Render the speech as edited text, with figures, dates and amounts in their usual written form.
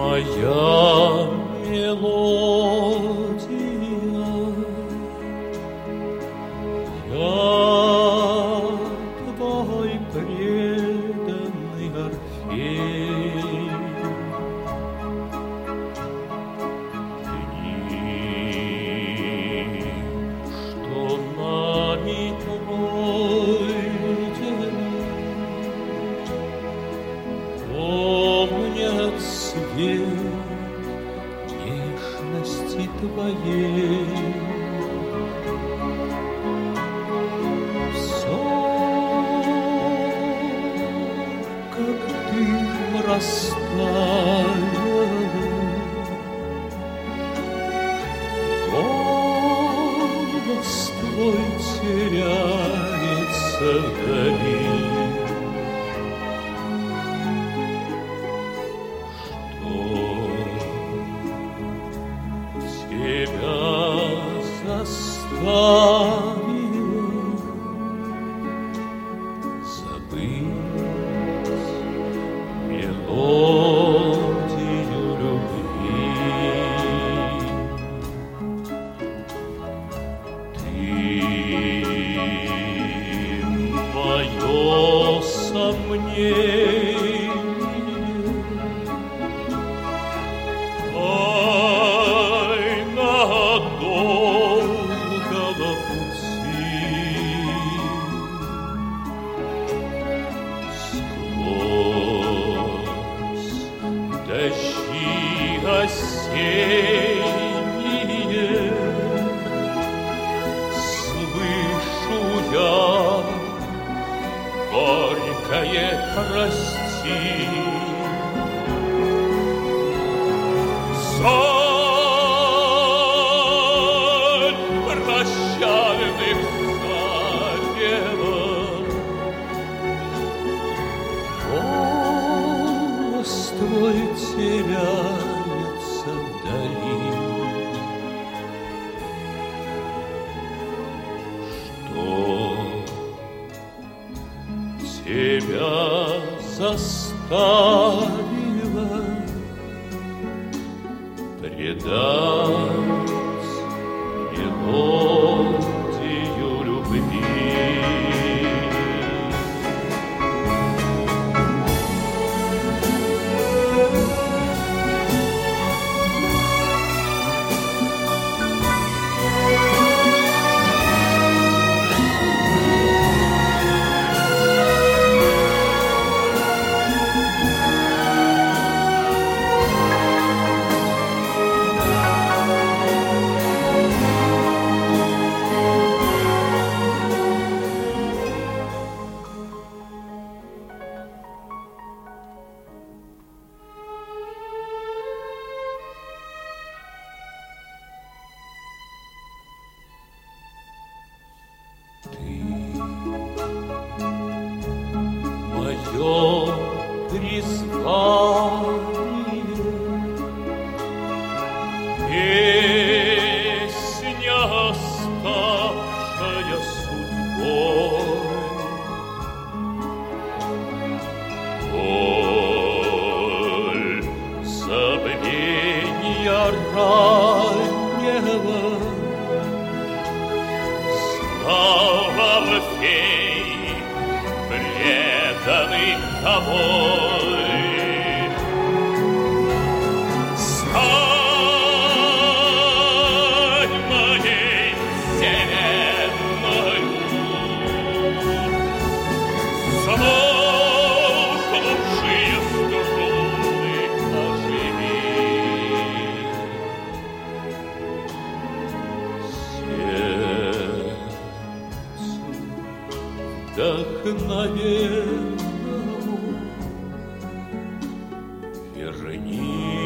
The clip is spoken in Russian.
моя мелодия, я твой преданный Орфей. Дни, что нами пройдены, помнят свет нежности твоей. Сон, как дым растаял, голос твой теряется вдали. Тебя заставило забыть мелодию любви. Ты мое сомнение, долгого пути, сквозь дожди осенние слышу я горькое прости. Прощальных запевов голос твой теряется вдали. Что тебя заставило предать мелодию любви? Мое призвание, песня, ставшая судьбой, боль забвения раннего, снова Орфей, преданный тобой. Стань моей вселенной, смолкнувшие струны оживи. Сердцу вдохновенному верни